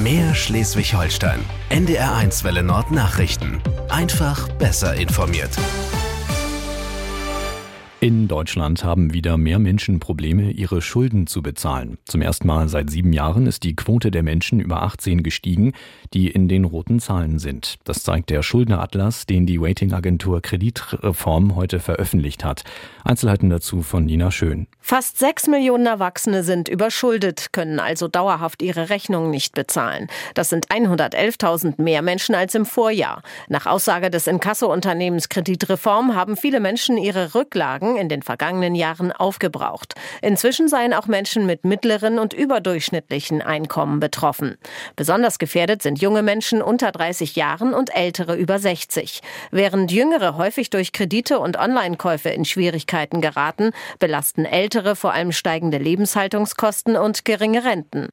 Mehr Schleswig-Holstein. NDR1 Welle Nord Nachrichten. Einfach besser informiert. In Deutschland haben wieder mehr Menschen Probleme, ihre Schulden zu bezahlen. Zum ersten Mal seit 7 Jahren ist die Quote der Menschen über 18 gestiegen, die in den roten Zahlen sind. Das zeigt der Schuldneratlas, den die Ratingagentur Kreditreform heute veröffentlicht hat. Einzelheiten dazu von Nina Schön. Fast 6 Millionen Erwachsene sind überschuldet, können also dauerhaft ihre Rechnungen nicht bezahlen. Das sind 111.000 mehr Menschen als im Vorjahr. Nach Aussage des Inkasso-Unternehmens Kreditreform haben viele Menschen ihre Rücklagen in den vergangenen Jahren aufgebraucht. Inzwischen seien auch Menschen mit mittleren und überdurchschnittlichen Einkommen betroffen. Besonders gefährdet sind junge Menschen unter 30 Jahren und ältere über 60. Während Jüngere häufig durch Kredite und Online-Käufe in Schwierigkeiten geraten, belasten Ältere vor allem steigende Lebenshaltungskosten und geringe Renten.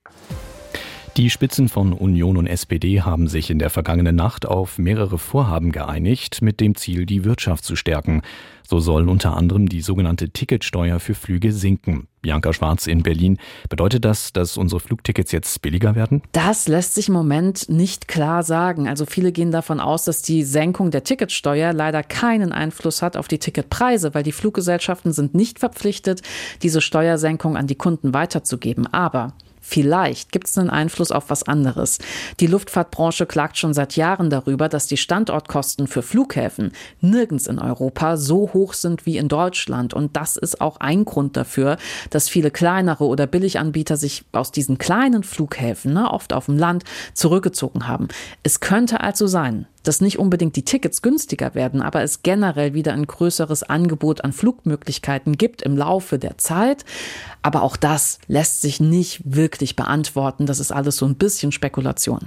Die Spitzen von Union und SPD haben sich in der vergangenen Nacht auf mehrere Vorhaben geeinigt, mit dem Ziel, die Wirtschaft zu stärken. So soll unter anderem die sogenannte Ticketsteuer für Flüge sinken. Bianca Schwarz in Berlin. Bedeutet das, dass unsere Flugtickets jetzt billiger werden? Das lässt sich im Moment nicht klar sagen. Also viele gehen davon aus, dass die Senkung der Ticketsteuer leider keinen Einfluss hat auf die Ticketpreise, weil die Fluggesellschaften sind nicht verpflichtet, diese Steuersenkung an die Kunden weiterzugeben. Aber vielleicht gibt es einen Einfluss auf was anderes. Die Luftfahrtbranche klagt schon seit Jahren darüber, dass die Standortkosten für Flughäfen nirgends in Europa so hoch sind wie in Deutschland. Und das ist auch ein Grund dafür, dass viele kleinere oder Billiganbieter sich aus diesen kleinen Flughäfen, oft auf dem Land, zurückgezogen haben. Es könnte also sein, dass nicht unbedingt die Tickets günstiger werden, aber es generell wieder ein größeres Angebot an Flugmöglichkeiten gibt im Laufe der Zeit. Aber auch das lässt sich nicht wirklich beantworten. Das ist alles so ein bisschen Spekulation.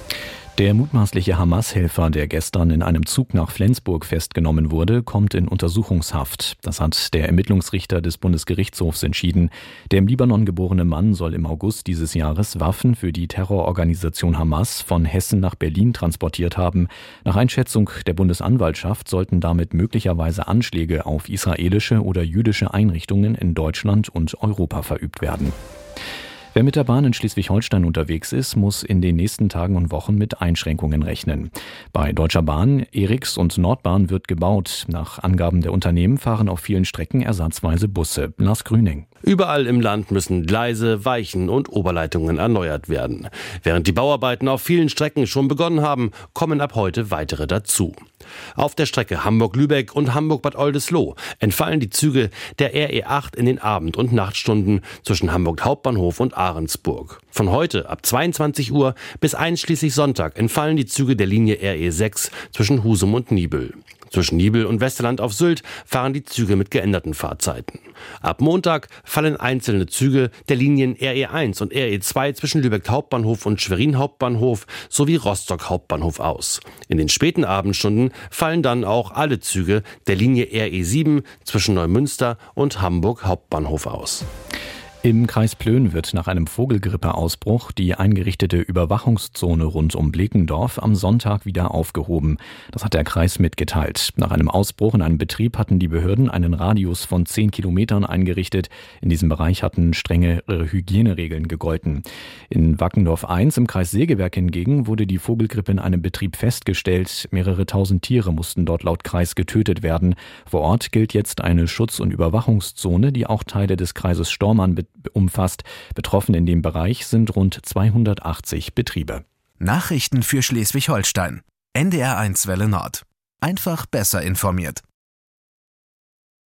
Der mutmaßliche Hamas-Helfer, der gestern in einem Zug nach Flensburg festgenommen wurde, kommt in Untersuchungshaft. Das hat der Ermittlungsrichter des Bundesgerichtshofs entschieden. Der im Libanon geborene Mann soll im August dieses Jahres Waffen für die Terrororganisation Hamas von Hessen nach Berlin transportiert haben. Nach Einschätzung der Bundesanwaltschaft sollten damit möglicherweise Anschläge auf israelische oder jüdische Einrichtungen in Deutschland und Europa verübt werden. Wer mit der Bahn in Schleswig-Holstein unterwegs ist, muss in den nächsten Tagen und Wochen mit Einschränkungen rechnen. Bei Deutscher Bahn, Eriks und Nordbahn wird gebaut. Nach Angaben der Unternehmen fahren auf vielen Strecken ersatzweise Busse. Lars Grüning. Überall im Land müssen Gleise, Weichen und Oberleitungen erneuert werden. Während die Bauarbeiten auf vielen Strecken schon begonnen haben, kommen ab heute weitere dazu. Auf der Strecke Hamburg-Lübeck und Hamburg-Bad Oldesloe entfallen die Züge der RE8 in den Abend- und Nachtstunden zwischen Hamburg Hauptbahnhof und Ahrensburg. Von heute ab 22 Uhr bis einschließlich Sonntag entfallen die Züge der Linie RE6 zwischen Husum und Niebüll. Zwischen Niebüll und Westerland auf Sylt fahren die Züge mit geänderten Fahrzeiten. Ab Montag fallen einzelne Züge der Linien RE1 und RE2 zwischen Lübeck Hauptbahnhof und Schwerin Hauptbahnhof sowie Rostock Hauptbahnhof aus. In den späten Abendstunden fallen dann auch alle Züge der Linie RE7 zwischen Neumünster und Hamburg Hauptbahnhof aus. Im Kreis Plön wird nach einem Vogelgrippeausbruch die eingerichtete Überwachungszone rund um Bлекendorf am Sonntag wieder aufgehoben. Das hat der Kreis mitgeteilt. Nach einem Ausbruch in einem Betrieb hatten die Behörden einen Radius von 10 Kilometern eingerichtet. In diesem Bereich hatten strenge Hygieneregeln gegolten. In Wackendorf 1 im Kreis Segeberg hingegen wurde die Vogelgrippe in einem Betrieb festgestellt. Mehrere tausend Tiere mussten dort laut Kreis getötet werden. Vor Ort gilt jetzt eine Schutz- und Überwachungszone, die auch Teile des Kreises Stormann umfasst. Betroffen in dem Bereich sind rund 280 Betriebe. Nachrichten für Schleswig-Holstein. NDR1 Welle Nord. Einfach besser informiert.